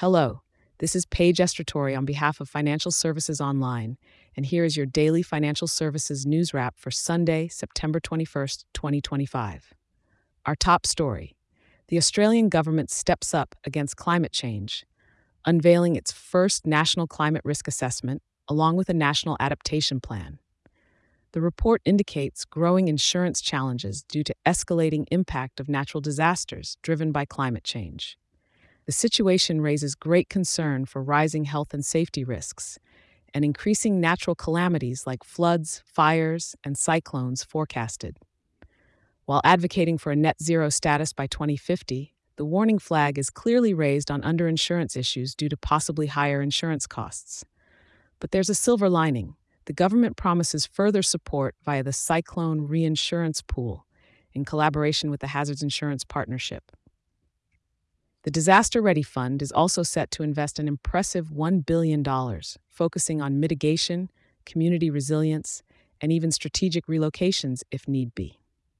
Hello, this is Paige Estratori on behalf of Financial Services Online, and here is your daily financial services news wrap for Sunday, September 21st, 2025. Our top story: the Australian government steps up against climate change, unveiling its first national climate risk assessment, along with a national adaptation plan. The report indicates growing insurance challenges due to escalating impact of natural disasters driven by climate change. The situation raises great concern for rising health and safety risks and increasing natural calamities like floods, fires, and cyclones forecasted. While advocating for a net zero status by 2050, the warning flag is clearly raised on underinsurance issues due to possibly higher insurance costs. But there's a silver lining. The government promises further support via the Cyclone Reinsurance Pool in collaboration with the Hazards Insurance Partnership. The Disaster Ready Fund is also set to invest an impressive $1 billion, focusing on mitigation, community resilience, and even strategic relocations if need be.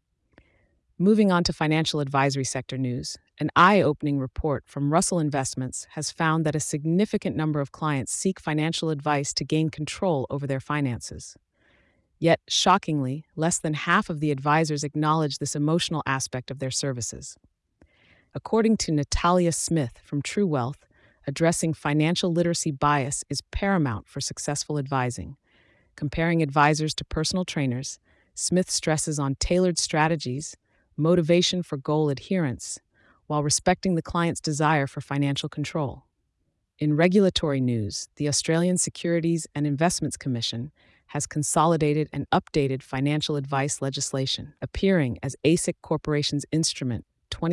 Moving on to financial advisory sector news, an eye-opening report from Russell Investments has found that a significant number of clients seek financial advice to gain control over their finances. Yet, shockingly, less than half of the advisors acknowledge this emotional aspect of their services. According to Natalia Smith from True Wealth, addressing financial literacy bias is paramount for successful advising. Comparing advisors to personal trainers, Smith stresses on tailored strategies, motivation for goal adherence, while respecting the client's desire for financial control. In regulatory news, the Australian Securities and Investments Commission has consolidated and updated financial advice legislation, appearing as ASIC Corporation's Instrument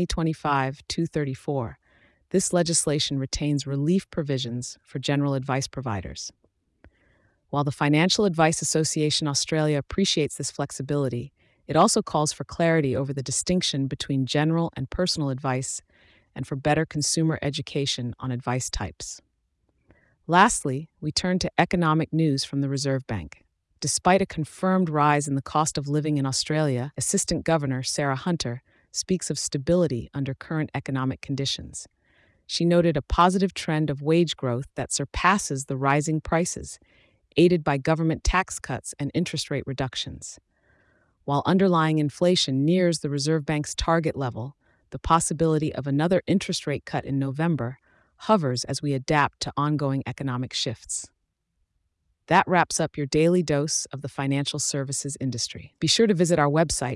2025-234. This legislation retains relief provisions for general advice providers. While the Financial Advice Association Australia appreciates this flexibility, it also calls for clarity over the distinction between general and personal advice and for better consumer education on advice types. Lastly, we turn to economic news from the Reserve Bank. Despite a confirmed rise in the cost of living in Australia, Assistant Governor Sarah Hunter speaks of stability under current economic conditions. She noted a positive trend of wage growth that surpasses the rising prices, aided by government tax cuts and interest rate reductions. While underlying inflation nears the Reserve Bank's target level, the possibility of another interest rate cut in November hovers as we adapt to ongoing economic shifts. That wraps up your daily dose of the financial services industry. Be sure to visit our website,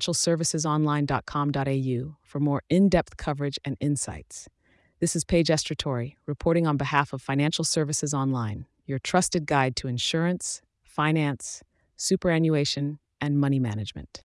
financialservicesonline.com.au, for more in-depth coverage and insights. This is Paige Estratori, reporting on behalf of Financial Services Online, your trusted guide to insurance, finance, superannuation, and money management.